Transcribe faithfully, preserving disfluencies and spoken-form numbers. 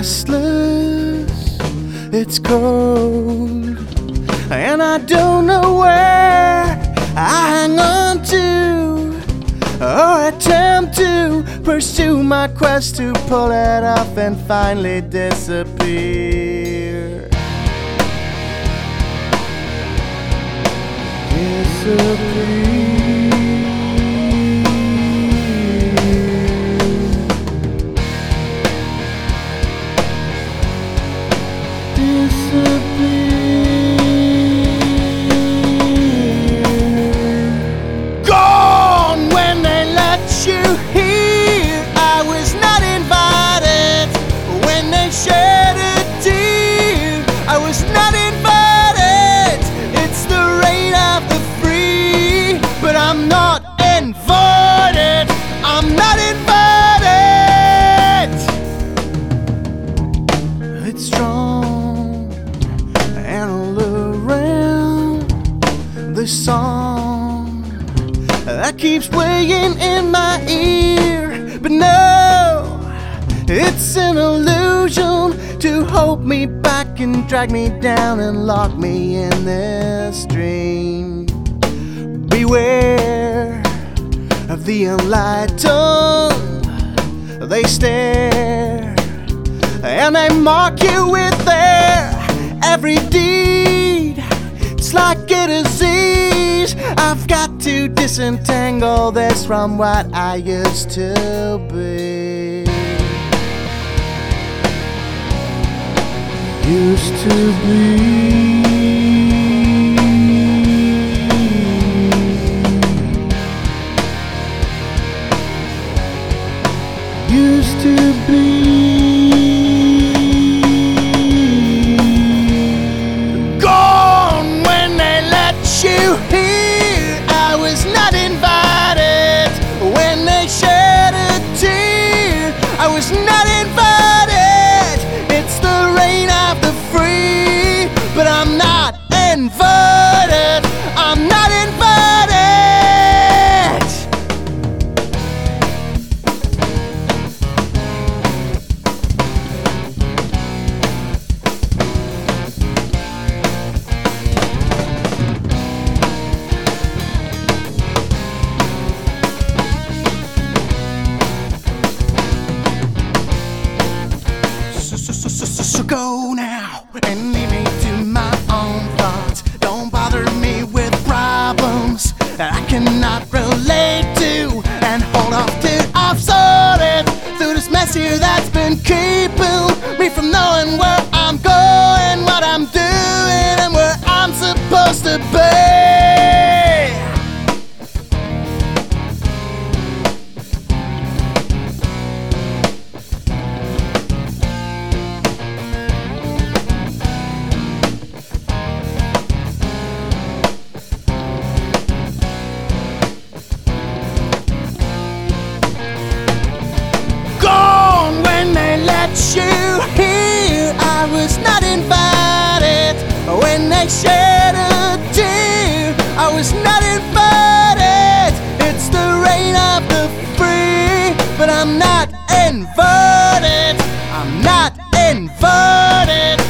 restless, it's cold, and I don't know where I hang on to or attempt to pursue my quest to pull it off and finally disappear. Disappear. Gone when they let you hear. I was not invited when they shed a tear. I was not invited. It's the rain of the free, but I'm not invited. I'm not invited. It's strong and all around the song that keeps playing in my ear, but no, it's an illusion to hold me back and drag me down and lock me in this dream. Beware of the enlightened, they stare and they mock you with their every deed. It's like a disease. I've got to disentangle this from what I used to be. Used to be. Used to be. You here, I was not invited when they shed a tear. I was not invited. It's the rain of the free, but I'm not invited. I'm not invited. So go now and leave me to my own thoughts. Don't bother me with problems that I cannot relate to, and hold off till I've sorted through this mess here that's been keeping me from knowing where I'm going, what I'm doing, and where I'm supposed to be. You here, I was not invited when they shed a tear. I was not invited. It's the rain of the free, but I'm not invited. I'm not invited.